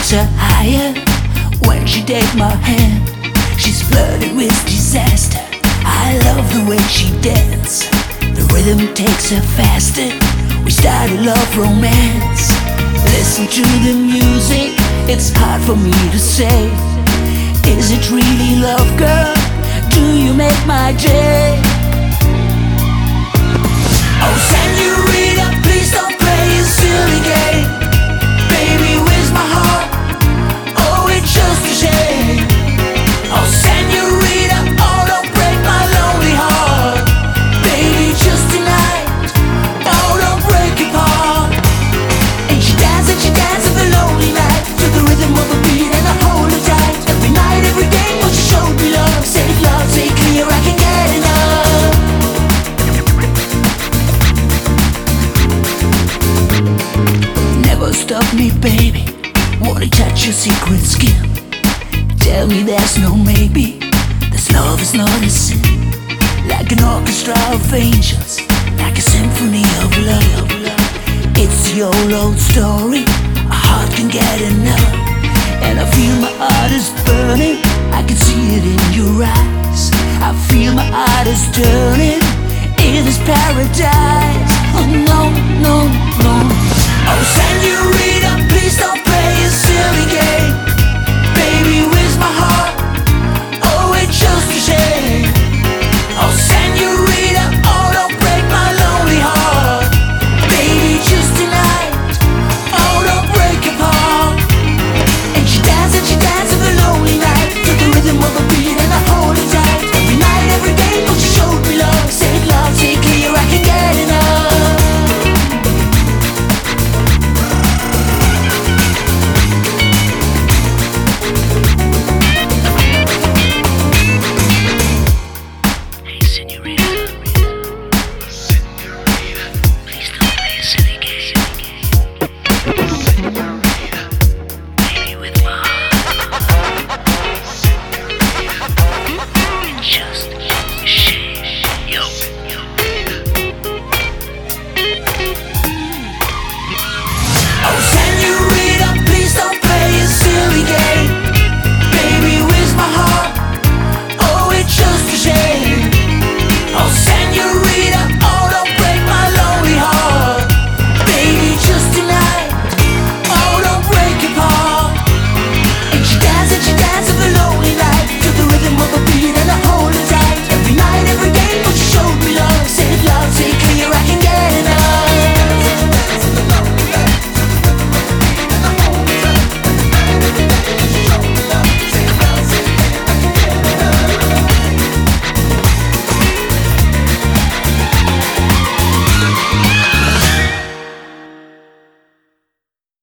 takes her higher when she takes my hand. She's flirting with disaster. I love the way she dances. The rhythm takes her faster. We start a love romance. Listen to the music. It's hard for me to say. Is it really love, girl? Do you make my day? Oh, senorita, please don't play a silly game. Baby, where's my heart? Oh, it's just a shame. Oh, senorita, oh, don't break my lonely heart. Baby, just tonight, oh, don't break your heart. And she dances the lonely night to the rhythm of a beat and I hold her tight. Every night, every day, oh, she showed me love. Say clear, I can get enough. Never stop me, baby. Wanna touch your secret skin. Tell me there's no maybe. This love is not a sin. Like an orchestra of angels, like a symphony of love. It's the old story. A heart can get enough. And I feel my heart is burning. I can see it in your eyes. I feel my heart is turning in this paradise. Oh no, no, no. Oh, senorita, please don't play a silly game.